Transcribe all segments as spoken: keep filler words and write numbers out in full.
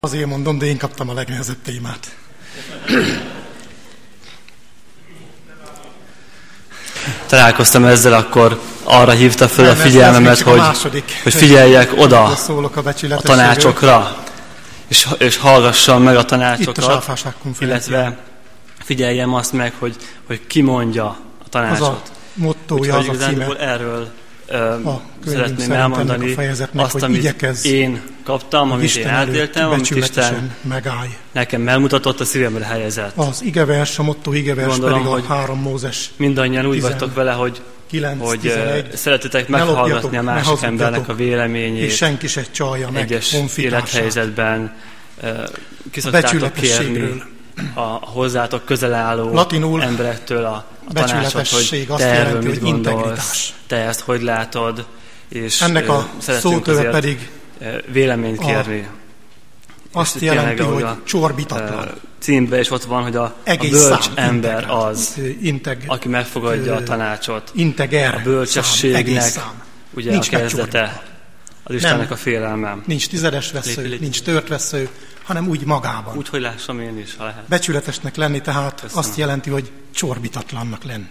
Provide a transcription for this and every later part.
Azért mondom, de én kaptam a legnehezebb témát. Találkoztam ezzel, akkor arra hívta fel a figyelmemet, hogy, a hogy figyeljek oda a, a tanácsokra, és, és hallgassam meg a tanácsokat, illetve figyeljem azt meg, hogy, hogy ki mondja a tanácsot. Az a mottója, az a címe. Erről uh, szeretném elmondani azt, hogy amit igyekezz, én kaptam, amit én átéltem, amit Isten megállj. nekem elmutatott, a szívemre helyezett. Az igevers, a mottó igevers Gondolom, pedig a három Mózes. Mindannyian úgy vagytok vele, hogy, kilenc, hogy tizenegy, szeretitek meghallgatni a másik embernek a véleményét. És senki se csalja meg egyes élethelyzetben uh, ki szoktátok kérni a hozzátok közel álló Latinul emberektől a, a tanácsot, hogy te erről mit gondolsz, te ezt hogy látod, és ennek a szótöve pedig véleményt kérni. Azt jelenti, hogy csorbitatlan. Címben is ott van, hogy a, a bölcs ember az, integ, aki megfogadja a tanácsot. Integer, a bölcsességnek szám, ugye a kezdete, az Istennek a félelme. Nincs tizedes vesző, Lé, nincs tört vesző, hanem úgy magában. Úgy, hogy lássam én is, ha lehet. Becsületesnek lenni tehát Köszönöm. Azt jelenti, hogy csorbitatlannak lenni.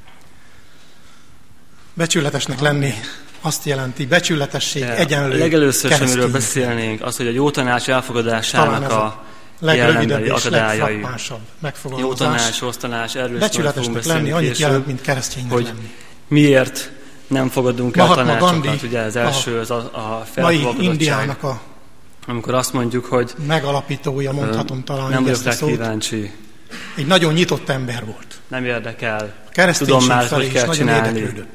Becsületesnek lenni azt jelenti, becsületesség, De egyenlő legelőször sem, amiről beszélnénk, az, hogy a jó tanács elfogadásának a jellemzői akadályai. Jó tanács, rossz tanács, erről becsületesnek lenni annyit jelent, mint kereszténynek hogy lenni. Miért nem fogadunk el tanácsokat, ugye az első, az a, a Indiának a amikor azt mondjuk, hogy megalapítója, mondhatom talán nem vagyok rá kíváncsi. Egy nagyon nyitott ember volt. Nem érdekel. Kereszténység tudom már, felé hogy kell is csinálni.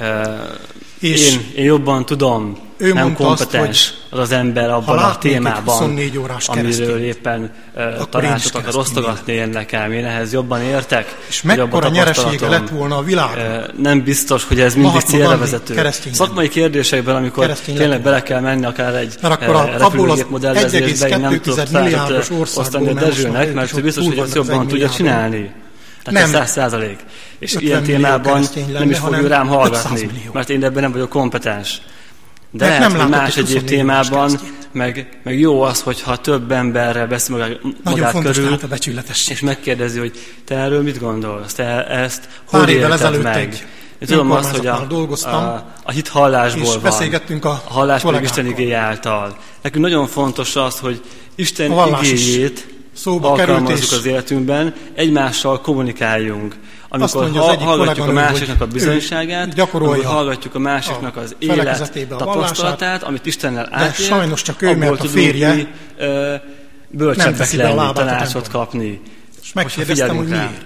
És én, én jobban tudom, nem kompetens azt, az az ember abban a témában, amiről éppen uh, tanácsot akar osztogatni én nekem. Én ehhez jobban értek. És mekkora nyeresége lett volna a világon? Uh, nem biztos, hogy ez mindig célra vezető. Szakmai kérdésekben, amikor tényleg bele kell menni akár egy uh, repülőgép modellezésbe, én nem tudok százat osztani a Dezsőnek, mert ő biztos, hogy ezt jobban tudja csinálni. Tehát száz százalék. És ilyen témában nem is fog ő rám hallgatni, mert én ebben nem vagyok kompetens. De lehet, nem hogy más egyéb témában, meg, meg jó az, hogyha több emberrel vesz magát, magát körül, és megkérdezi, hogy te erről mit gondolsz, te ezt hogy élted meg. Én tudom azt, hogy a, a, a hit hallásból van, a, a hallás pedig Isten igéje által. Nekünk nagyon fontos az, hogy Isten igéjét alkalmazzuk az életünkben, egymással kommunikáljunk. Amikor mondja, ha, hallgatjuk a másiknak a bizonyságát, amikor hallgatjuk a másiknak az élet tapasztalatát, amit Istennel átélt, sajnos csak ő, mert a férje mi, ö, bölcsebbek lenni, tanácsot kapni. És megkérdeztem, hogy miért.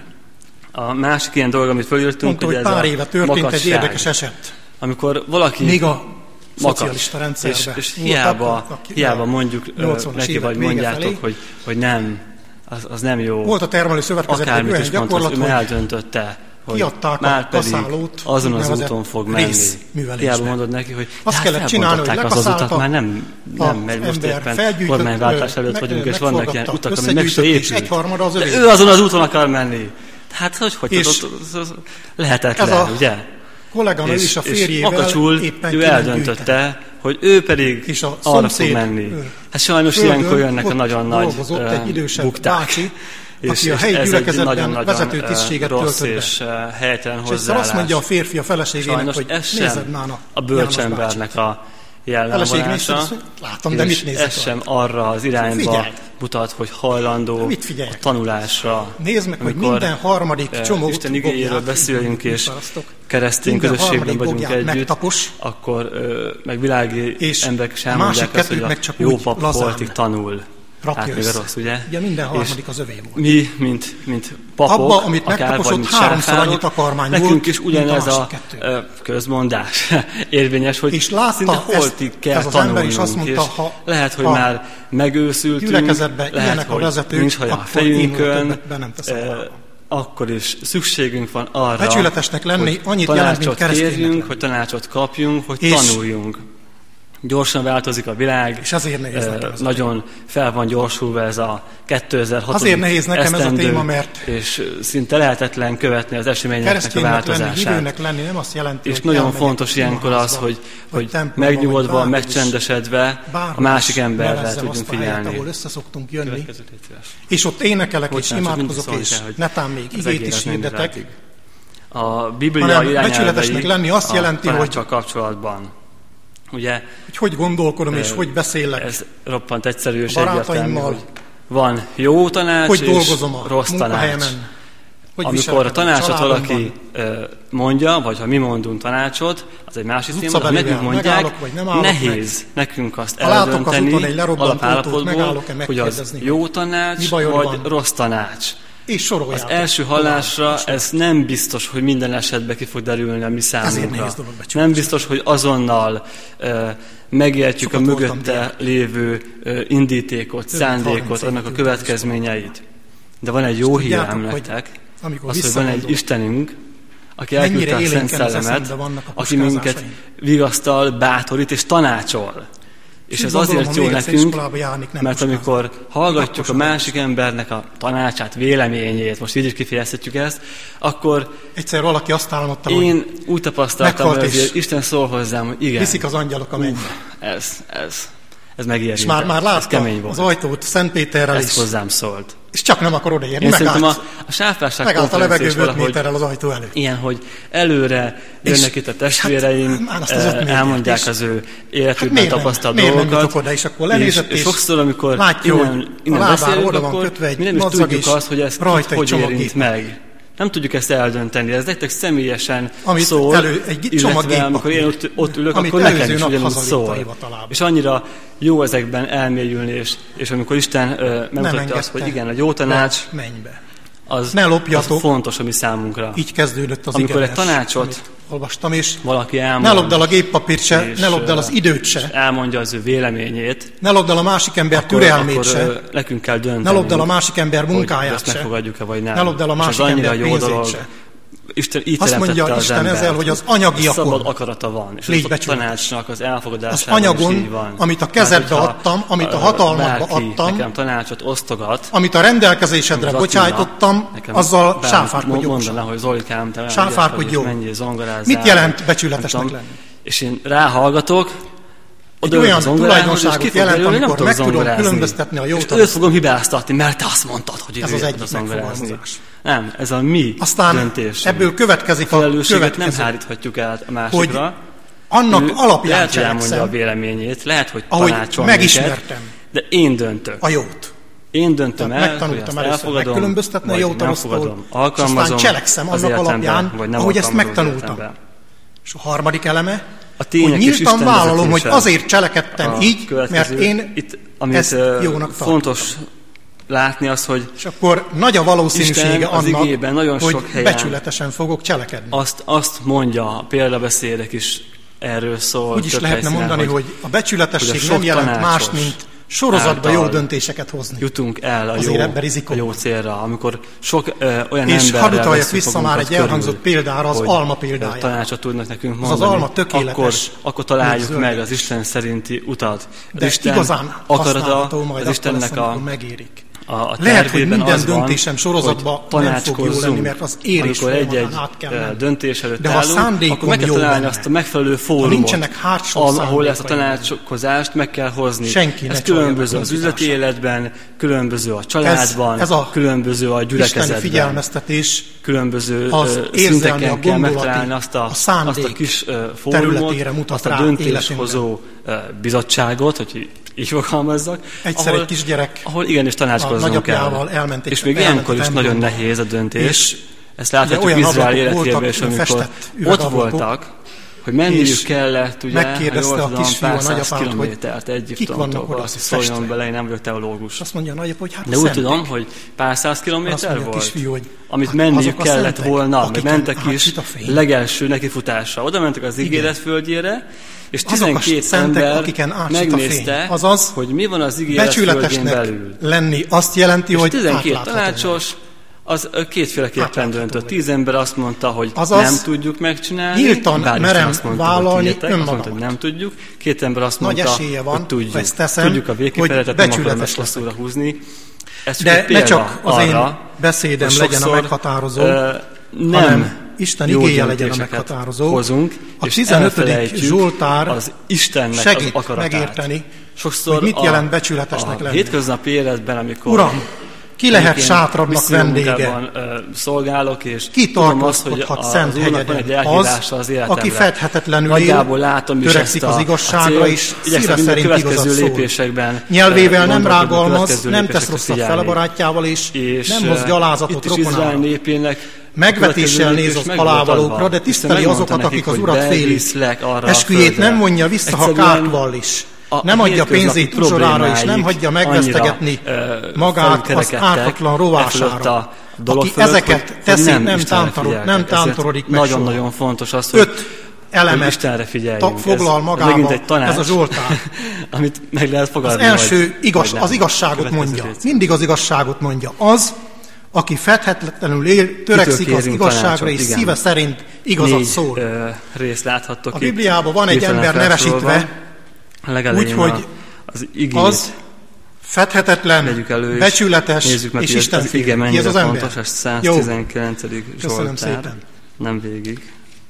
A másik ilyen dolog, amit fölírtunk, hogy ez pár éve történt egy érdekes eset. Amikor valaki még a szocialista rendszerben. És, és hiába, hiába mondjuk neki, vagy mondjátok, hogy, hogy nem, az, az nem jó. Volt a termelő szövetkezetben egy olyan gyakorlat, hogy eldöntötte, hogy már pedig azon az úton fog menni. Hiába mondod neki, hogy azt kellett csinálni, hogy az utat, már nem, nem megy, most éppen kormányváltás előtt vagyunk, és vannak ilyen utak, amik meg se épült. De ő azon az úton akar menni. Hát hogy, hogy lehetetlen, ugye? Kolléganő és, is a férjével makacsul éppen ő eldöntötte, hogy ő pedig arra fog menni. Hát sajnos ilyenkor jönnek a nagyon nagy uh, bukták. Bácsi, és, a helyi és ez egy nagyon-nagyon vezető tisztséget rossz töltött és uh, helytelen és hozzáállás. azt mondja a férfi a feleségének, sajnos hogy nézed már a bölcsembernek a jellemvonása, látom, de mit nézek ez sem arra az irányba mutat, hogy hajlandó a tanulásra. Nézd meg, hogy minden harmadik csomót Isten igéjéről beszélünk, és keresztény közösségben vagyunk együtt, akkor meg világi emberek sem mondják azt, hogy a jó pap holtig tanul. Hát még a rossz, ugye? Ugye minden harmadik az övé volt. Mi, mint, mint papok, abba, amit akár vagy mint sárkányok, nekünk is ugyanez a, a közmondás érvényes, hogy szinte holtig kell tanulnunk, mondta, és ha, lehet, hogy már megőszültünk, lehet, hogy vezetők, nincs haj a fejünkön, akkor is szükségünk van arra, becsületesnek lenni, hogy annyit tanácsot kérjünk, hogy tanácsot kapjunk, hogy tanuljunk. Gyorsan változik a világ, és azért nehéz nekem ez nagyon fel van gyorsulva ez a kétezer-hat azért nehéz nekem esztendő, ez a téma, mert és szinte lehetetlen követni az eseményeknek a változását. Lenni, hívőnek lenni nem azt jelenti, és nagyon fontos ilyenkor az, hogy, hogy megnyugodva, megcsendesedve a másik emberrel tudjunk figyelni. Ahol összeszoktunk jönni, és ott énekelek és imádkozok, és netán még igét is hirdetek. A Biblia irányelvei lenni azt jelenti, hogy kapcsolatban. Ugye, hogy hogy gondolkodom és hogy beszélek. Ez roppant egyszerű és egyértelmű, hogy van jó tanács hogy és rossz tanács. Amikor a tanácsot valaki mondja, vagy ha mi mondunk tanácsot, az egy másik téma, ha nekünk mondják, nehéz meg. nekünk azt eldönteni alapállapotból, hogy az jó tanács, vagy van? rossz tanács. És az első hallásra ez nem biztos, hogy minden esetben ki fog derülni a mi számunkra. Nem biztos, hogy azonnal uh, megértjük Sokat a mögötte lévő uh, indítékot, Több szándékot, annak a következményeit. De van egy jó hírem nektek, az, hogy van egy Istenünk, aki elküldte a Szent Szellemet, aki minket vigasztal, bátorít és tanácsol. És ez azért jó nekünk, mert amikor hallgatjuk a másik embernek a tanácsát, véleményét, most így is kifejezhetjük ezt, akkor egyszer valaki azt álmodta, én úgy tapasztaltam, hogy Isten szól hozzám, hogy igen. Viszik az angyalok a mennybe. Ez, ez, ez megérintett. És már, már látta az ajtót Szentpéterrel is. Ez hozzám szólt. És csak nem akar odaérni. Én szerintem a, a sáfárság megállt a levegő öt méterrel az ajtó előtt. Ilyen, hogy előre jönnek itt a testvéreim, hát, elmondják és az ő életükben hát tapasztalt dolgokat. Oda, és akkor lenézett, és, és sokszor, amikor látja, innen, innen beszélünk, akkor mi nem is tudjuk azt, hogy ez hogy érint meg. Nem tudjuk ezt eldönteni, ez nektek személyesen amit szól, elő, egy illetve amikor én ott, ott ülök, akkor nekem is ugyanúgy szól. És annyira jó ezekben elmélyülni, és, és amikor Isten uh, megmutatja azt, hogy igen, a jó tanács, az, ne az fontos a mi számunkra. Így kezdődött az amikor egy tanácsot olvastam, és valaki elmond, ne lopd el a géppapírt se, ne lopd el az időt se. Elmondja az ő véleményét. Ne lopd el a másik ember akkor, türelmét akkor se. Nekünk kell dönteni. Ne lopd el a másik ember munkáját se. Megfogadjuk-e vagy nem. Ne lopd el a másik ember pénzét se. Isten így azt mondja az Isten embert, ezzel, hogy az anyagiakon szabad akarata van, és az a tanácsnak az elfogadásában az anyagon, van. Amit a kezedbe adtam, amit a hatalmadba adtam, nekem tanácsot osztogat, amit a rendelkezésedre bocsájtottam, azzal sáfárkodj mondaná, hogy Zolikám, te sáfárkodj jó. Mit jelent becsületesnek lenni? És én ráhallgatok, egy olyan tulajdonságot jelent, amikor meg tudom különböztetni a jót. És őt fogom hibáztatni, mert te azt mondtad, hogy ez az egyik megfogalmazás. Nem, ez a mi Aztán döntés. Ebből következik a következő. Nem háríthatjuk el a másikra. Hogy annak alapján lehet, hogy elmondja a véleményét, lehet, hogy tanácsol megismertem de én döntök. A jót. Én döntöm el, megtanultam először megkülönböztetni a jót a rossztól, és aztán cselekszem annak alapján, ahogy ezt megtanultam. És a harmadik eleme, hogy nyíltan vállalom, hogy azért cselekedtem így, mert én itt, ezt jónak tartom. Fontos látni az, hogy és akkor nagy a valószínűsége annak, nagyon hogy sok helyen becsületesen fogok cselekedni. Azt, azt mondja, a példabeszédek is erről szól. Úgy is lehetne mondani, hogy, hogy a becsületesség hogy a nem jelent más, mint sorozatban jó döntéseket hozni. Jutunk el a jó, a jó célra, amikor sok ö, olyan és emberrel hadd utaljak vissza már egy elhangzott példára, az alma példájára. Tanácsot tudnak nekünk mondani. Az, az alma tökéletes. Akkor, akkor találjuk meg az Isten szerinti utat. De Isten igazán akarata, majd az Istennek a, megérik. A, a lehet, hogy minden az van, döntésem sorozatban nem fog jó lenni, mert az érés egy-egy át kell menni. döntés előtt de ha állunk, akkor meg kell találni benne, azt a megfelelő fórumot, ahol ezt a tanácskozást meg kell hozni. Senki ez különböző az üzleti életben, különböző a családban, ez, ez a különböző a gyülekezetben. Figyelmeztetés, különböző szinteken kell megtalálni azt a, azt a kis fórumot, azt a döntéshozó bizottságot, hogy így fogalmazzak, egyszer ahol, egy kisgyerek ahol igenis tanácskoznunk kell. Elmenték, és még ilyenkor is nagyon nehéz a döntés. Ezt láthatjuk Izrael életében is, amikor ott voltak, hogy menniük kellett, ugye, megkérdezte a kisfiú a nagyapát, kilométert Egyiptomtól, azt szóljon bele, én nem vagyok teológus. Azt mondja a nagyapa, hogy hát de úgy tudom, hogy pár száz kilométer volt, kisfiú, hogy amit menniük kellett volna, mert mentek is legelső nekifutásra. Oda mentek az ígéret földjére, és tizenkét ember megnézte, azaz, hogy mi van az ígéret földjén belül. lenni azt jelenti, és hogy tizenkét tanácsos az kétféleképpen hát döntött. Tíz ember azt mondta, hogy azaz, nem tudjuk megcsinálni. Nyíltan merem vállalni önmagamat. Azt mondta, hogy nem tudjuk. Két ember azt Nagy mondta, van, hogy tudjuk. Teszem, tudjuk a végkifejletet, nem akarom ezt hosszúra húzni. Ez de ne csak az arra, én beszédem legyen a meghatározó, uh, nem hanem Isten igéje legyen a meghatározó. Hozunk, a tizenötödik Zsoltár az Istennek segít az akaratát. megérteni, sokszor hogy mit a, jelent becsületesnek a lenni. hétköznapi életben, amikor Uram, ki lehet sátradnak vendége? Uh, szolgálok, és ki tartózkodhat szent hegyeden? Az, az aki fedhetetlenül él, törekszik az igazságra is, szíve szerint igazat szól. Nyelvével nem rágalmaz, nem tesz rosszat fel a barátjával is, nem hoz gyalázatot rokonára. Megvetéssel néz az alávalókra, de tiszteli azokat, akik az Urat félik. Esküjét nem vonja vissza, ha kárt vall is. Nem adja pénzét uzsorára, és nem hagyja megvesztegetni magát az ártatlan rovására. Aki ezeket teszi, nem, nem, tántorod, nem tántorodik meg nagyon-nagyon fontos az, hogy öt elemet ta, foglal magába ez, ez a Zsoltár. Amit meg lehet fogadni. Az első igaz, az igazságot mondja. Mindig az igazságot mondja. Az, aki fedhetetlenül él, törekszik az igazságra, és szíve szerint igazat szól. A Bibliában van egy ember nevesítve, úgyhogy az, igét, az fedhetetlen, elő, becsületes és Isten félő. Ki ez az ember? Fontos, ez száztizenkilencedik Köszönöm szépen. Nem végig.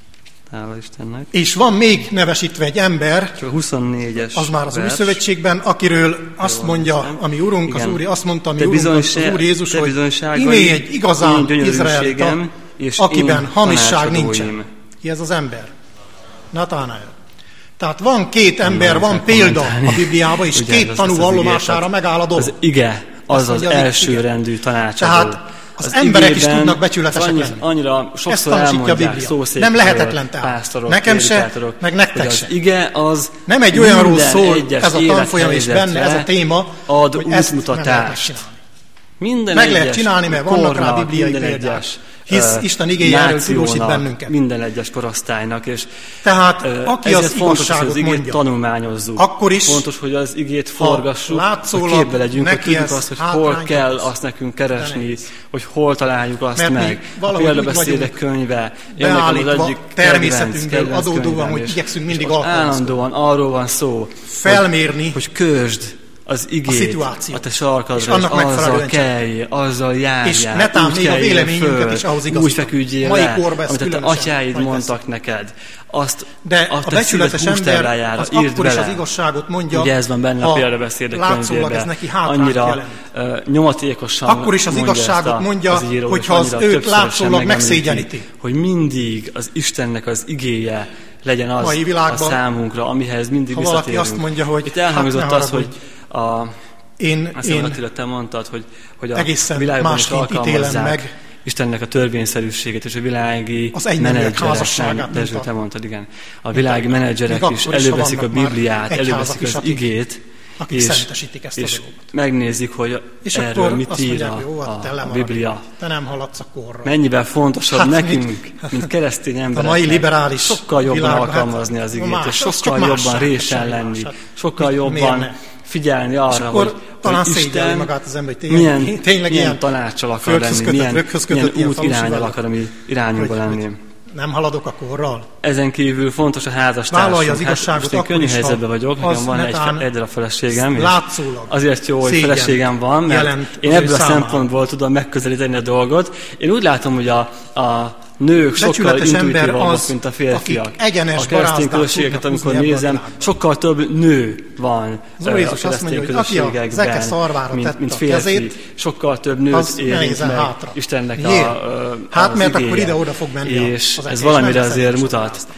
Hála Istennek. És van még nevesítve egy ember, csak huszonnégyes az már az Új Szövetségben, akiről azt mondja, ami Urunk, az Úr, azt mondta, ami Urunk, az Úr Jézus, hogy imé egy igazán izraelita, akiben hamisság nincsen. Ki ez az ember? Nathanael. Tehát van két ember, nem van példa a Bibliában, és két tanú vallomására megáll a dolog. Az ige, az az elsőrendű tanácsadó. Tehát az, az emberek is tudnak becsületesek annyi, lenni. Annyira sokszor elmondják nem lehetetlen tehát. Nekem se, meg nektek se. Az ige az nem egy olyanról szól ez a tanfolyam, és benne ez a téma, ad hogy ezt útmutatást. Minden meg lehet csinálni, mert vannak rá bibliai példák. Hisz Isten igéje erről tudósít bennünket. Minden egyes korosztálynak. És tehát aki az igazságot az mondja, tanulmányozzuk. Akkor is fontos, hogy az igét forgassuk, hogy képbe legyünk, hogy tudjuk azt, hogy hol kell azt nekünk keresni, hogy hol találjuk azt meg. A példabeszédek könyve. Beállítva természetünkből adódóan, hogy igyekszünk mindig alkalmazni. Állandóan arról van szó, felmérni, hogy közsd az igét, a, a te sarkadra, és azzal kelj, azzal járjál, és netán még a véleményünket is ahhoz igazítom. Úgy feküdjél le, amit a te atyáid mondtak neked. Azt de a, a becsületes ember az akkor bele. Is az igazságot mondja, ugye ez van benne a példabeszédek könyvében, annyira uh, nyomatékosan akkor is az igazságot mondja, az író, hogyha az őt látszólag megszégyeníti. Hogy mindig az Istennek az igéje legyen az a számunkra, amihez mindig ha visszatérünk. Valaki azt mondja, hogy itt elhangzott az, hogy a, én, azt én Attila, te mondtad, hogy, hogy a egészen világban is alkalmazzák meg Istennek a törvényszerűségét és a világi menedzsereknek, Dezső, te mondtad, igen. A világi menedzserek is előveszik a Bibliát, előveszik az igét, akik és, szentesítik ezt a és dolgot. megnézik, hogy és erről mit azt ír mondják, a, jó, hát te a Biblia. Te nem haladsz a korra. Mennyivel fontosabb hát nekünk, mit? mint keresztény embereknek. A mai liberális sokkal jobban világ, alkalmazni az igét, más, és sokkal jobban résen lenni, hát, sokkal jobban figyelni arra, hogy, talán hogy Isten magát az ember, hogy tényleg, milyen, tényleg milyen tanáccsal akar lenni, milyen, milyen út irányal akar a mi irányunkba lenni. Nem haladok a korral. Ezen kívül fontos a házastársunk. Vállalja az igazságot, hát, könnyű helyzetben vagyok, nekem van egy, egy a feleségem, és azért jó, hogy feleségem van, mert én ebből a szempontból tudom megközelíteni a dolgot. Én úgy látom, hogy a, a nők sokkal intuitívabbak, mint a férfiak. A keresztény közösségeket, amikor nézem, sokkal több nő van a keresztény közösségekben, mint, mint férfi. Sokkal több nőt érint meg Istennek a, a, hát mert akkor ide-oda fog menni. És ez valamire azért mutat.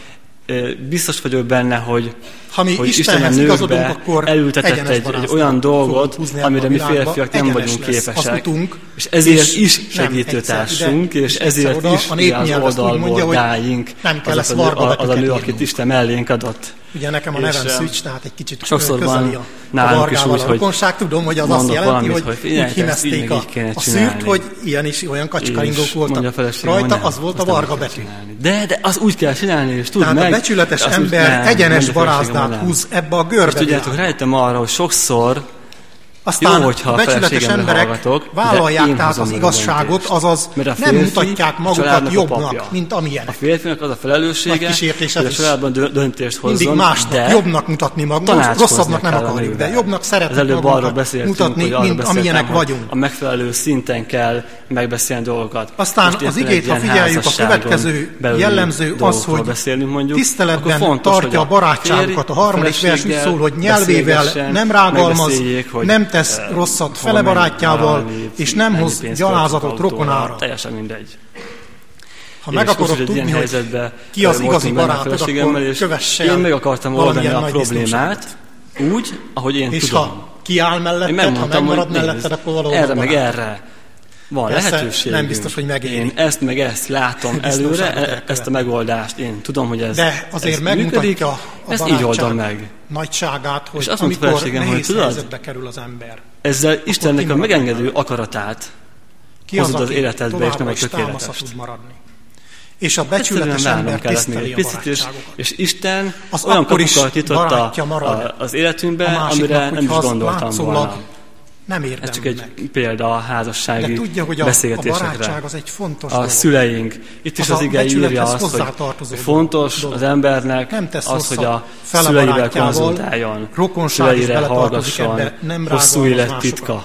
Biztos vagyok benne, hogy, ha mi hogy Isten a nőkbe elültetett egy, egy olyan dolgot, amire mi férfiak nem vagyunk képesek. Utunk, és ezért és is segítőtársunk, és ezért oda, is az oldalból dáljunk az, az, az a nő, akit Isten mellénk adott. Ugye nekem a nevem Szücs, tehát egy kicsit sokszor közeli a, a Vargával a rokonság. Tudom, hogy az azt jelenti, valamit, hogy, hogy úgy himezték a, a szűrt, hogy ilyen is olyan kacskaringók voltak rajta, az volt a Varga betű. De, de az úgy kell csinálni, és tudd meg. Tehát a becsületes ember egyenes barázdát húz ebbe a görbe. És tudjátok, rájöttem arra, hogy sokszor Aztán jó, a becsületes emberek hallgatok, vállalják tehát az igazságot, azaz nem mutatják magukat jobbnak, mint amilyenek. A férfinak az a felelőssége, hogy a családban döntést hozzon, mindig másnak jobbnak mutatni magunkat, rosszabbnak nem akarjuk, de jobbnak szeretnénk magunkat mutatni, mint amilyenek vagyunk. A megfelelő szinten kell megbeszélni dolgokat. Aztán az igét, ha figyeljük, a következő jellemző az, hogy tiszteletben tartja a barátságukat. A harmadik vers úgy szól, hogy nyelvével nem rágalmaz, nem tesz rosszat fele barátjával, és nem hoz gyalázatot rokonára. Teljesen mindegy. Ha meg akarod tudni, hogy ki az igazi barátod, akkor kövesse el. Én meg akartam oldani a problémát úgy, ahogy én és tudom. És ha kiáll melletted, ha megmarad melletted, akkor valóban erre meg erre van lehetőség. Nem biztos, hogy megéri. Én ezt meg ezt látom előre, ezt a megoldást. Én tudom, hogy ez de azért ez megmutatja működik, a ezt így oldom meg. Nagyságát, hogy azt amikor nehéz hogy helyzetbe kerül az ember. Ezzel Istennek a megengedő akaratát hozod az életedbe, és nem a tökéletest. És a becsületes ember tiszteli a barátságokat. És Isten az olyan kapukat nyitotta az életünkbe, amire nem is gondoltam volna. Nem érdemel ez csak egy meg. példa a házassági tudja, hogy a, beszélgetésekre. A barátság az egy fontos a dolog. szüleink. Itt is az, az ige írja azt, hogy fontos dolog. Az embernek az, hogy a szüleivel konzultáljon, szüleire hallgasson, hosszú élet titka.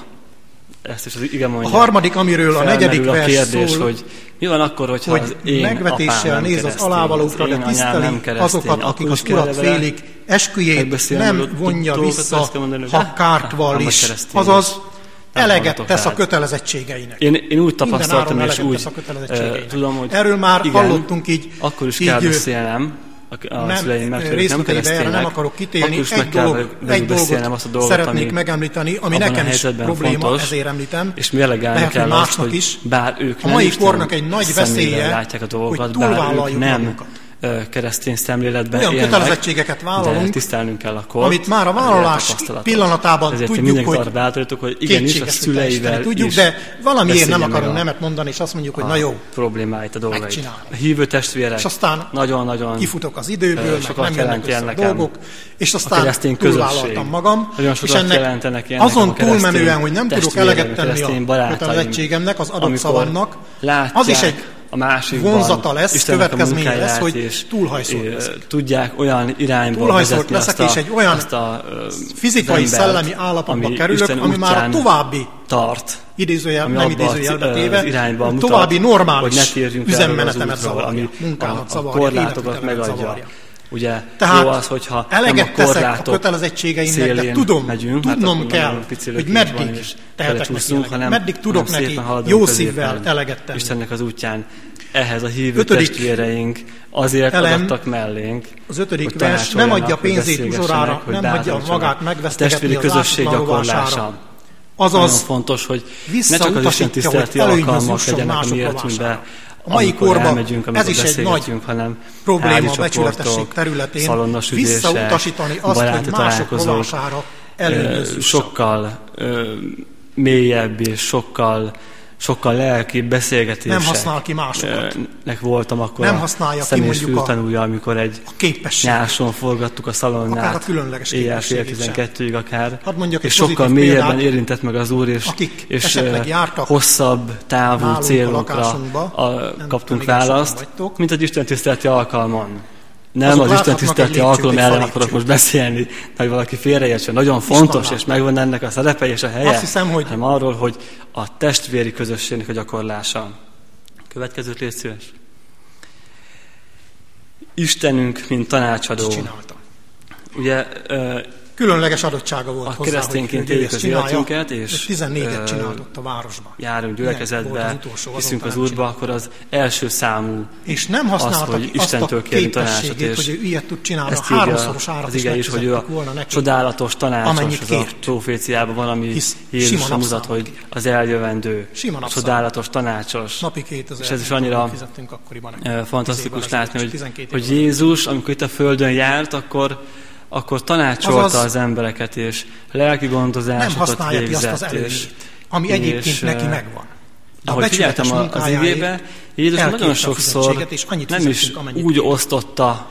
Ezt is az ige mondja. A harmadik, amiről a negyedik vers kérdés, szól, hogy mi van akkor, hogyha hogy az én megvetéssel néz az alávalókra, de tiszteli azokat, akik az urat félik, esküjét nem vonja vissza, ha kárt vall is. Azaz eleget tesz a kötelezettségeinek. Én, én úgy tapasztaltam, és úgy tudom, hogy erről már hallottunk így. Akkor is kell beszélnem. A nem, részleteibe erre nem akarok kitérni. Egy, dolog, egy dolgot dolgot, szeretnék megemlíteni, ami nekem is probléma, fontos, ezért említem. És mérlegelni kell azt, hogy is, bár ők a mai kornak egy nagy veszélye, a dolgokat, hogy túlvállaljuk nem magunkat. Keresztény szemléletben olyan élnek, kötelezettségeket vállalunk, tisztelnünk kell a kort, amit már a vállalás pillanatában ezért tudjuk, hogy bátorítok, hogy igenis a szüleivel tudjuk, de valamiért nem akarunk nemet mondani, és azt mondjuk, hogy na jó, problémáit a dolgait. A hívő testvérek és aztán nagyon-nagyon kifutok az időből, meg nem jönnek össze a dolgok, és aztán túlvállaltam magam, és ennek azon túlmenően, hogy nem tudok eleget tenni a kötelezettségemnek, az adott szavamnak, az is egy vonzata lesz, következménye lesz, hogy túlhajszolt leszek. Tudják olyan irányba túlhajszolt leszek, és egy olyan a, fizikai, szellemi állapotba kerülök, ami már a további tart, idézőjel, nem idézőjelbe téve, további normális üzemmenetemet zavarja, munkámat zavarja, életvitelemet zavarja. Ugye, tehát jó az, hogyha eleget teszek a kötelezettségeimnek, de tudom, megyünk, tudnom hát kell, hogy meddig tehetek neki eleget, meddig tudok neki jó szívvel eleget tenni. Istennek az útján ehhez a hívő ötödik testvéreink azért elem, adattak mellénk. Az ötödik vers nem adja pénzét uzorára, nem hagyja magát megvesztegetni az közösség gyakorlása. Azaz fontos, hogy ne csak az Isten tiszteleti alkalmak legyenek a mi életünkben, a mai korban ez is egy nagy hanem probléma a becsületesség területén, visszautasítani azt, hogy mások rovására előnyöz sokkal ö, mélyebb és sokkal sokkal lelki beszélgetések. Nem használ ki másokat. Nek voltam akkor nem használja ki mondjuk a tanulja, amikor egy nyáson forgattuk a szalonnát. Akár a különleges éjjel fél tizenkettőig akár. Hadd mondjak és sokkal mélyebben érintett meg az Úr, és, és hosszabb távú célokra a, kaptunk választ, mint az Isten tiszteleti alkalmon. Nem azok az Isten tiszteleti alkalom ellen akarok most beszélni, hogy valaki félreértsen. Nagyon fontos, és megvan ennek a szerepe és a helye, azt hiszem, hogy hanem arról, hogy a testvéri közösségnek a gyakorlása. Következőt légy szíves. Istenünk, mint tanácsadó. Ugye, különleges adottsága volt a hozzá, keresztényként éljük az életünket, és tizennégyet csinált ott a városban. Járunk gyülekezetbe, hiszünk az Úrba, akkor az első számú és nem használta az, hogy Istentől kérni tanácsot, és hogy ő ilyet tud csinálni, ezt a háromszoros árat is, is hogy ő a csodálatos tanácsos, az a proféciában van, ami Jézus mutat, hogy az eljövendő, a csodálatos tanácsos. És ez is annyira fantasztikus látni, hogy, hogy Jézus, amikor itt a földön járt, akkor akkor tanácsolta azaz, az embereket, és lelki gondozásokat végzett. Azt az ami egyébként és, neki megvan. De ahogy figyeltem az igébe, Jézus nagyon sokszor nem is úgy osztotta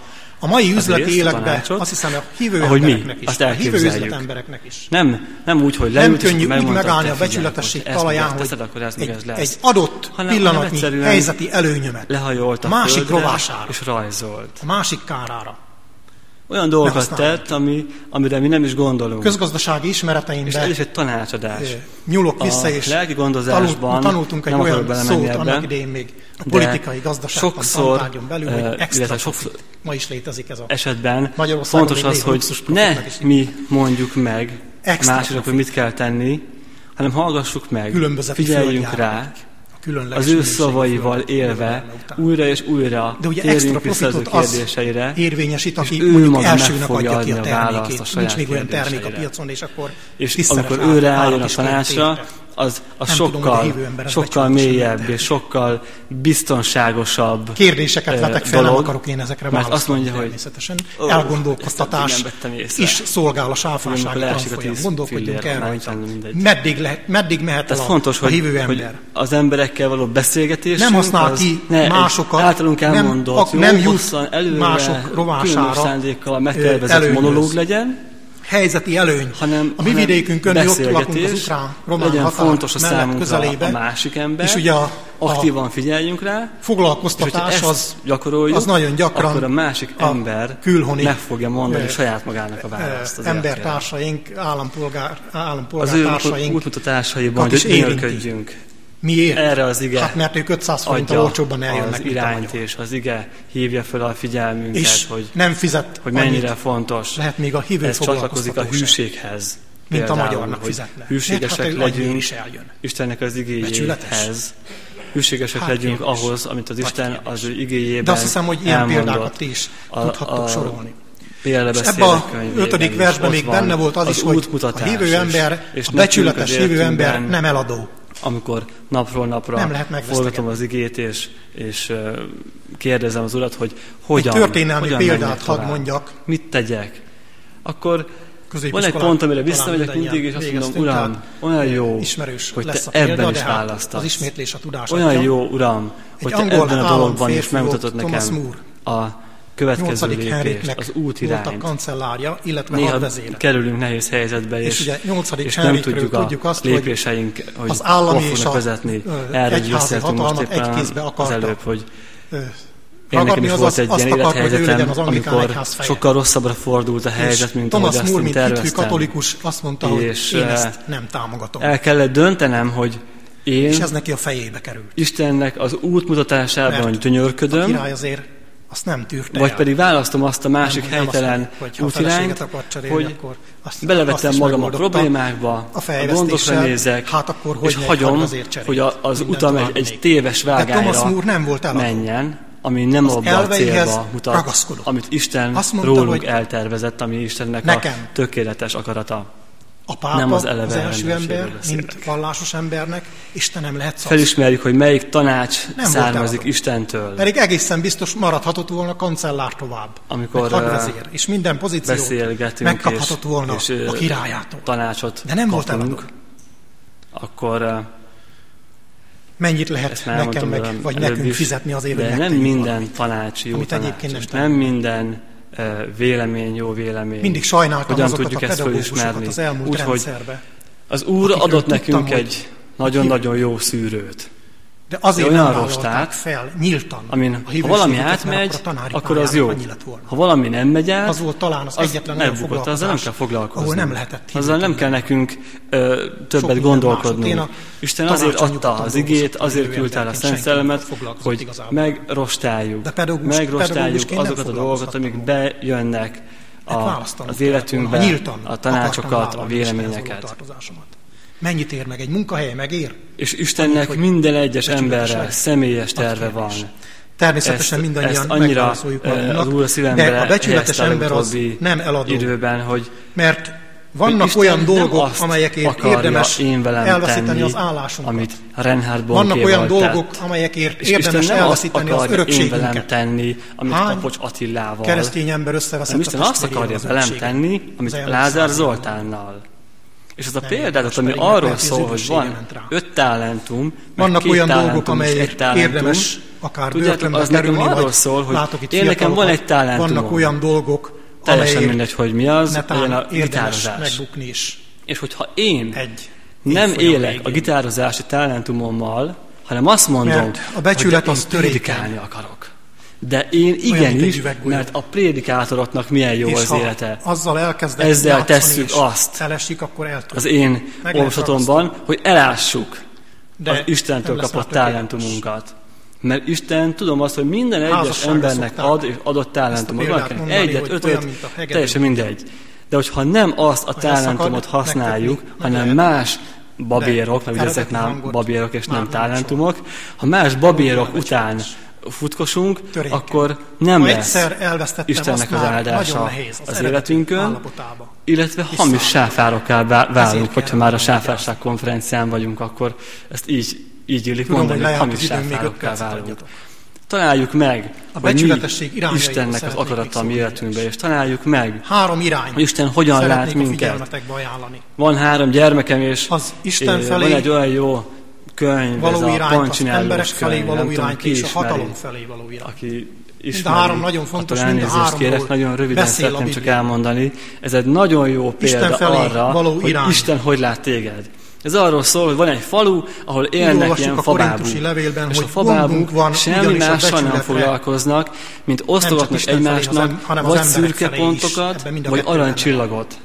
a mai üzleti életben, azt hiszem, a hívő embereknek is, a hívő üzletembereknek is. Nem, nem úgy, hogy leült, nem könnyű úgy megállni a becsületesség talaján, hogy egy, egy adott pillanatnyi helyzeti előnyömet a másik rovására, és rajzolt. A másik kárára. Olyan dolgokat tett, ami, amire mi nem is gondolunk. Közgazdasági ismereteimben. És ez is egy tanácsadás. Nyúlok vissza, és lelki gondozásban tanultunk egy olyan szót annak idején még a politikai gazdaságban tantárgyon belül, hogy extra profit. Ma is létezik ez a esetben fontos az, hogy ne mi mondjuk meg másoknak, hogy mit kell tenni, hanem hallgassuk meg, figyeljünk rá, az ő szavaival élve, újra és újra térjünk vissza az ő kérdéseire, érvényesít, aki mondjuk elsőnek adja ki a termékét, nincs még olyan termék a piacon, és akkor és amikor ő rájön a tanácsra, az, az sokkal, tudom, sokkal mélyebb és sokkal biztonságosabb kérdéseket vetek fel, nem akarok én ezekre válaszolni. Azt mondja, hogy természetesen oh, elgondolkoztatás is szolgál a sáfársági tanfolyam. Gondolkodjunk el rajta. Meddig, lehet, meddig mehet el a, fontos, a hívő hogy, ember? Hogy az emberekkel való beszélgetésünk nem használ ki ne, másokat, általunk elmondott, nem, nem jut előre, mások rovására szándékkal megtervezett monológ legyen, helyzeti előny. Hanem, a mi vidékünkön, mi ott lakunk az ukrán-román határ mellett közelébe. A másik ember, és ugye a, aktívan figyeljünk rá, foglalkoztatás az, az nagyon gyakran akkor a másik a ember külhoni, meg fogja mondani saját magának a választ. Az embertársaink, állampolgár, Az állampolgártársaink ő útmutatásaiban, hogy gyönyörködjünk. Miért? Erre az ige hát mert ők ötszáz forinttal olcsóbban eljönnek, az irányt, és az ige hívja fel a figyelmünket, és hogy, nem fizet hogy mennyire annyit, fontos. Lehet még a hívő ez csatlakozik a hűséghez. Mint például, a magyarnak fizetne. Hűségesek hát, legyünk eljön. Istennek az igéjéhez. Hűségesek hát, legyünk ahhoz, amit az Isten az ő igéjében de azt hiszem, hogy ilyen példákat ti is tudhattok sorolni. Ebben a ötödik versben még benne volt az, az is, hogy a hívő ember, a becsületes hívő ember nem eladó. Amikor napról napra forgatom az igét, és, és uh, kérdezem az Urat, hogy hogyan, egy történelmi hogyan példát hadd mondjak. Mit tegyek? Akkor van egy pont, amire visszamegyek mindig, és azt mondom, Uram, olyan jó, hogy Te ebben is választasz. Az ismétlés a tudás. Olyan jó, Uram, hogy Te ebben a dologban is megmutatod nekem a következő lépést, az útirányt. Volt a kancellárja, illetve néha hadvezére. Kerülünk nehéz helyzetbe, és, és, ugye és nem tudjuk a azt, lépéseink, hogy az állami és a vezetni. Erről egyházi hatalmat egy kézbe akarta. Az előbb, hogy én nekem is volt egy ilyen élethelyzetem, amikor sokkal rosszabbra fordult a helyzet, mint ahogy azt én terveztem. Katolikus azt mondta, hogy én ezt nem támogatom. El kellett döntenem, hogy én és ez neki a fejébe került. Istennek az útmutatásában gyönyörködöm, a király azért azt nem tűrte vagy el. pedig választom azt a másik nem, helytelen útirányt, hogy azt, belevettem azt magam a problémákba, a, a gondokra nézek, hát akkor hogy és hagyom, hogy a, az utam egy, egy téves vágányra nem volt menjen, ami nem az abba a célba mutat, amit Isten mondta, rólunk eltervezett, ami Istennek nekem a tökéletes akarata. A pápa, nem az, az első ember, mint vallásos embernek, Istenem lehet szavsz. Felismerjük, hogy melyik tanács nem származik Istentől. Pedig egészen biztos maradhatott volna kancellár tovább, amikor hadvezér, és minden pozíciót megkaphatott volna és, és a királyától. Tanácsot de nem kapunk, volt eladó. Akkor mennyit lehet nekem meg, mondom, vagy nekünk is, fizetni azért, hogy nem minden tanács jó tanács, nem, nem minden vélemény, jó vélemény. Mindig sajnáltam hogyan azokat tudjuk a ezt pedagógusokat az elmúlt úgy, rendszerbe. Az Úr adott nekünk egy nagyon-nagyon jó szűrőt. De azért olyan nem rostát, fel, nyíltan. Amin, ha valami átmegy, akkor az jó. Ha valami nem megy át, az volt talán az, az egyetlen nem bukott, azzal nem kell foglalkozni. Ahol nem lehetett azzal nem kell nekünk ö, többet gondolkodnunk. Isten azért adta az igét, azért küldte el a Szent Szellemet, hogy megrostáljuk, megrostáljuk azokat a dolgokat, amik bejönnek az életünkbe, a tanácsokat, a véleményeket. Mennyit ér meg? Egy munkahely megér? És Istennek Annyi, minden egyes emberrel személyes terve van. Természetesen ezt, mindannyian megválaszoljuk magunknak, de a becsületes ember az nem eladó. Időben, hogy mert vannak olyan dolgok, amelyekért érdemes elveszíteni tenni, az állásunkat. Amit Reinhard Bonke vannak olyan tett. dolgok, amelyekért érdemes elveszíteni az örökségünket. tenni, amit Hány Kapocs Attilával. keresztény ember összeveszett Isten azt akarja velem tenni, amit Lázár Zoltánnal. És az a példázat, ami arról szól, hogy van öt talentum, vannak olyan dolgok, amelyek érdemes akár börtönbe kerülni, vagy szól, hogy látok itt én nekem van egy talentumom. Vannak olyan dolgok, teljesen mindegy, hogy mi az, legyen a érdemes megbukni is. És hogyha én egy nem élek végén a gitározási talentumommal, hanem azt mondom, mert a becsület hogy az prédikálni akarok. De én igenis, mert a prédikátoroknak milyen jó az élete. Ezzel tesszük azt elesik, akkor az én olvasatomban, hogy elássuk az Istentől kapott talentumunkat. Mert Isten, tudom azt, hogy minden egyes embernek ad és adott talentumot. Van egyet, ötöt, teljesen mindegy. De hogyha nem azt a talentumot használjuk, hanem más babérok, mert ugye ezek már babérok és nem talentumok, ha más babérok után futkosunk, törékeny. Akkor nem ha lesz Istennek az áldása az, az életünkön, illetve hamis sáfárokká válunk, hogyha már a sáfárság konferencián vagyunk, akkor ezt így, így illik Tudom, mondani, hogy hamis sáfárokká válunk. Találjuk meg, a hogy mi Istennek az akarata a mi életünkben, és találjuk meg, három irány. hogy Isten hogyan Szeretnék lát minket. Van három gyermekem, és az Isten felé van egy olyan jó könyv, való ez irányt, a Poncinellós felé könyv, való nem irányt, tudom, ki és a ismeri, hatalom felé való irányt. Aki mind a három nagyon fontos, mind a háromról kérek, nagyon röviden szeretném csak elmondani. Ez egy nagyon jó példa arra, hogy irány. Isten hogy lát téged. Ez arról szól, hogy van egy falu, ahol élnek ilyen fabábúk. Levélben, és hogy a fabábúk van, semmi mással nem foglalkoznak, mint osztogatnak egymásnak vagy szürke pontokat, vagy aranycsillagot.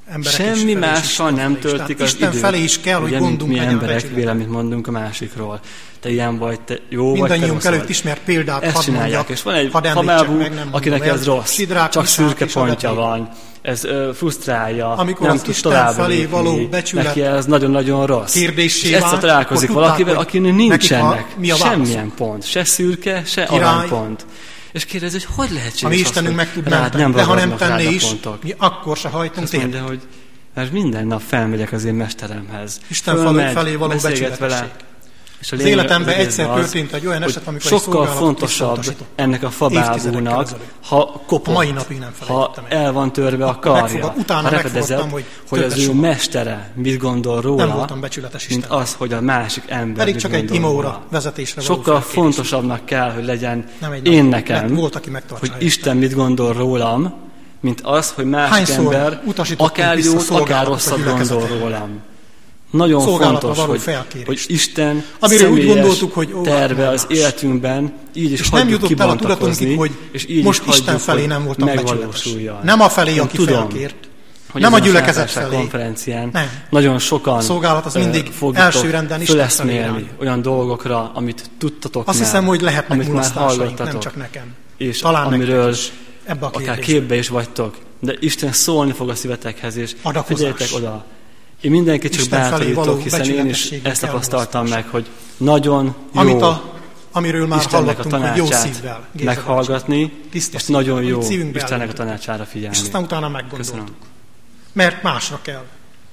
Semmi mással nem töltik az időt. Felé is kell, hogy gondunk mi emberek véleményt mondunk a másikról. Te ilyen vagy, te jó vagy, te mindannyiunk előtt ismert példát ezt csinálják, és van egy fabábú, akinek ez rossz, csak szürke pontja van. Ez ö, frusztrálja, amikor nem tud tovább lépni, neki ez nagyon-nagyon rossz. És egyszer találkozik valakivel, akinek nincsenek semmilyen pont, se szürke, se aranypont. És kérdezi, hogy hogy lehetséges a mi Istenünk meg tud menteni, de ha nem tenné is, mi akkor se hajtunk térni. Azt mondja, hogy mert minden nap felmegyek az én mesteremhez. Isten Fölmegy, felé való becsületesség. Az életemben egyszer az, történt egy olyan eset, amikor sokkal fontosabb ennek a fabábúnak, ha kopott, mai napig nem ha el van törve a karja, ha repedezett, hogy, hogy az ő mestere mit gondol róla, mint az, hogy a másik ember pedig mit csak gondol egy imóra róla. vezetésre sokkal fontosabbnak kell, hogy legyen én nekem, volt, aki hogy Isten mit gondol rólam, mint az, hogy másik ember akár jót, akár rosszat gondol rólam. Nagyon fontos, hogy, hogy Isten amiről úgy gondoltuk, hogy ó, terve az életünkben így is hagyjuk kibontakozni, hogy és így most is Isten felé nem voltam megvalósuljon. Nem a felé, aki tudom, felkért. Nem a gyülekezet felé. Konferencián nem. Nagyon sokan a szolgálat az mindig első renden Isten felé áll. Olyan dolgokra, amit tudtatok Azt már, hiszem, hogy lehetnek amit már hallottatok, nem csak nekem. És talán amiről ebbe a akár képbe is vagytok, de Isten szólni fog a szívetekhez, és figyeljetek oda. Én mindenkit csak bátorítok, hiszen én is ezt tapasztaltam meg, hogy nagyon jó Amit a, amiről már Istennek a tanácsát meghallgatni, és nagyon jó Istennek a tanácsára figyelni. És aztán utána meggondoltuk. Mert másra kell.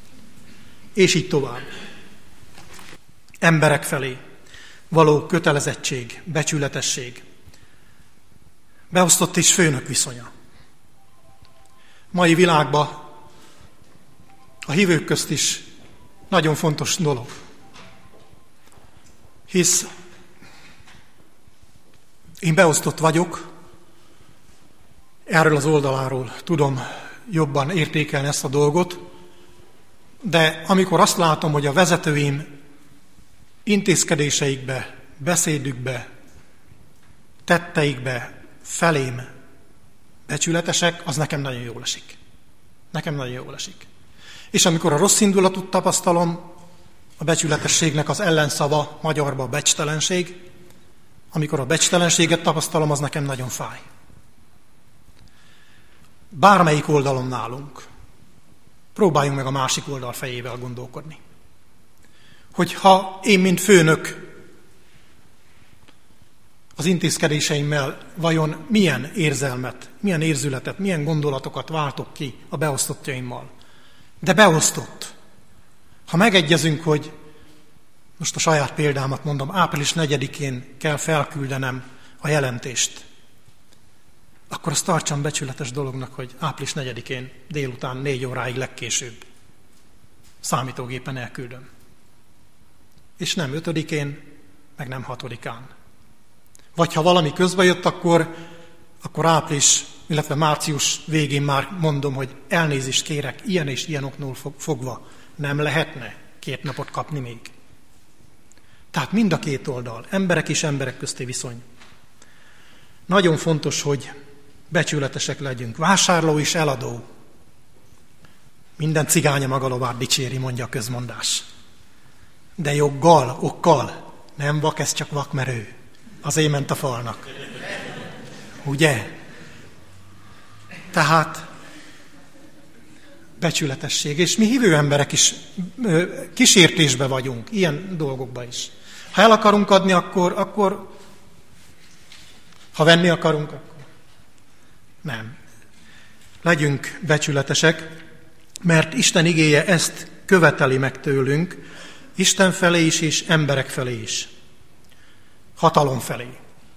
És így tovább. Emberek felé való kötelezettség, becsületesség. Beosztott és főnök viszonya. Mai világban a hívők közt is nagyon fontos dolog. Hisz én beosztott vagyok, erről az oldaláról tudom jobban értékelni ezt a dolgot, de amikor azt látom, hogy a vezetőim intézkedéseikbe, beszédükbe, tetteikbe felém becsületesek, az nekem nagyon jól esik. Nekem nagyon jól esik. És amikor a rossz indulatút tapasztalom, a becsületességnek az ellenszava magyarba a becstelenség, amikor a becstelenséget tapasztalom, az nekem nagyon fáj. Bármelyik oldalon nálunk. Próbáljunk meg a másik oldal fejével gondolkodni. Hogyha én, mint főnök, az intézkedéseimmel vajon milyen érzelmet, milyen érzületet, milyen gondolatokat váltok ki a beosztottjaimmal. De beosztott. Ha megegyezünk, hogy most a saját példámat mondom, április negyedikén kell felküldenem a jelentést, akkor azt tartsam becsületes dolognak, hogy április negyedikén délután négy óráig legkésőbb számítógépen elküldöm. És nem ötödikén, meg nem hatodikán. Vagy ha valami közbe jött, akkor, akkor április, illetve március végén már mondom, hogy elnézést kérek, ilyen és ilyen oknól fogva nem lehetne két napot kapni még. Tehát mind a két oldal, emberek és emberek közti viszony. Nagyon fontos, hogy becsületesek legyünk. Vásárló és eladó. Minden cigány a maga lovát dicséri, mondja a közmondás. De joggal, okkal, nem vak, ez csak vakmerő. Azért ment a falnak. Ugye? Tehát becsületesség. És mi hívő emberek is kísértésbe vagyunk, ilyen dolgokban is. Ha el akarunk adni, akkor, akkor ha venni akarunk, akkor nem. Legyünk becsületesek, mert Isten igéje ezt követeli meg tőlünk, Isten felé is és emberek felé is. Hatalom felé.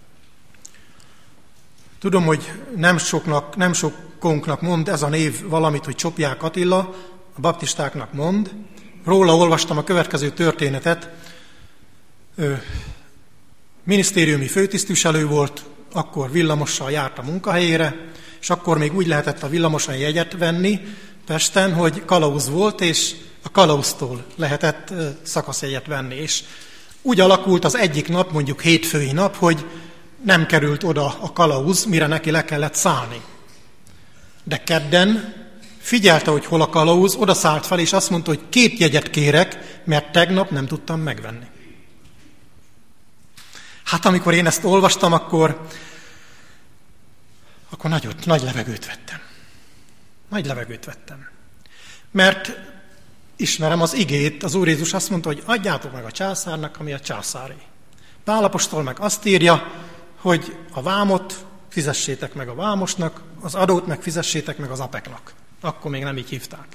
Tudom, hogy nem soknak, nem sokunknak mond ez a név valamit, hogy Csopják Attila, a baptistáknak mond. Róla olvastam a következő történetet. Ö, minisztériumi főtisztviselő volt, akkor villamossal járt a munkahelyére, és akkor még úgy lehetett a villamoson jegyet venni Pesten, hogy kalauz volt, és a kalauztól lehetett szakaszjegyet venni. És úgy alakult az egyik nap, mondjuk hétfői nap, hogy nem került oda a kalauz, mire neki le kellett szállni. De kedden figyelte, hogy hol a kalauz, oda szállt fel, és azt mondta, hogy két jegyet kérek, mert tegnap nem tudtam megvenni. Hát amikor én ezt olvastam, akkor, akkor nagy, nagy levegőt vettem. Nagy levegőt vettem. Mert ismerem az igét, az Úr Jézus azt mondta, hogy adjátok meg a császárnak, ami a császáré. Pál apostol meg azt írja, hogy a vámot fizessétek meg a vámosnak, az adót meg fizessétek meg az apeknak. Akkor még nem így hívták.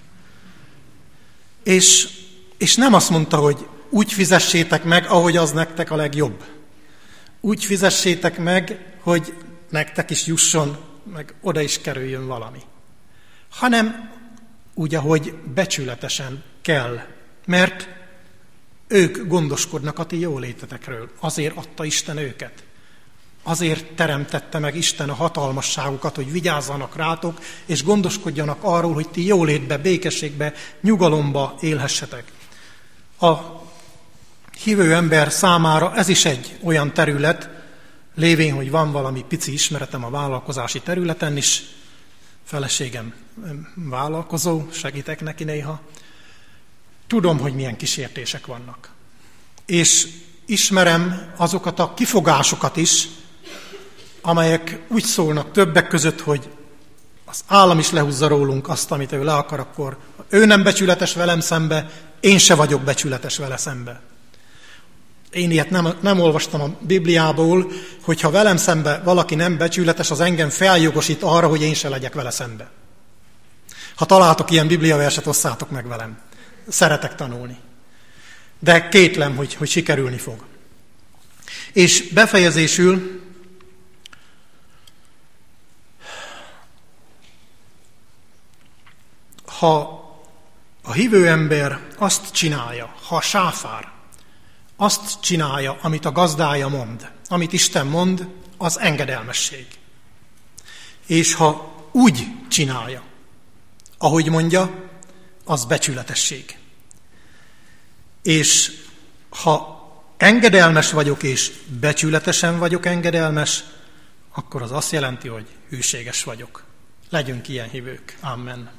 És, és nem azt mondta, hogy úgy fizessétek meg, ahogy az nektek a legjobb. Úgy fizessétek meg, hogy nektek is jusson, meg oda is kerüljön valami. Hanem úgy, ahogy becsületesen kell, mert ők gondoskodnak a ti jólétetekről. Azért adta Isten őket. Azért teremtette meg Isten a hatalmasságukat, hogy vigyázzanak rátok, és gondoskodjanak arról, hogy ti jólétbe, békességbe, nyugalomba élhessetek. A hívő ember számára ez is egy olyan terület, lévén, hogy van valami pici ismeretem a vállalkozási területen is, feleségem vállalkozó, segítek neki néha. Tudom, hogy milyen kísértések vannak. És ismerem azokat a kifogásokat is, amelyek úgy szólnak többek között, hogy az állam is lehúzza rólunk azt, amit ő le akar, akkor ő nem becsületes velem szembe, én se vagyok becsületes vele szembe. Én ilyet nem, nem olvastam a Bibliából, hogyha velem szembe valaki nem becsületes, az engem feljogosít arra, hogy én se legyek vele szembe. Ha találtok ilyen bibliaverset, osszátok meg velem. Szeretek tanulni. De kétlem, hogy, hogy sikerülni fog. És befejezésül ha a hívő ember azt csinálja, ha a sáfár azt csinálja, amit a gazdája mond, amit Isten mond, az engedelmesség. És ha úgy csinálja, ahogy mondja, az becsületesség. És ha engedelmes vagyok, és becsületesen vagyok engedelmes, akkor az azt jelenti, hogy hűséges vagyok. Legyünk ilyen hívők. Amen.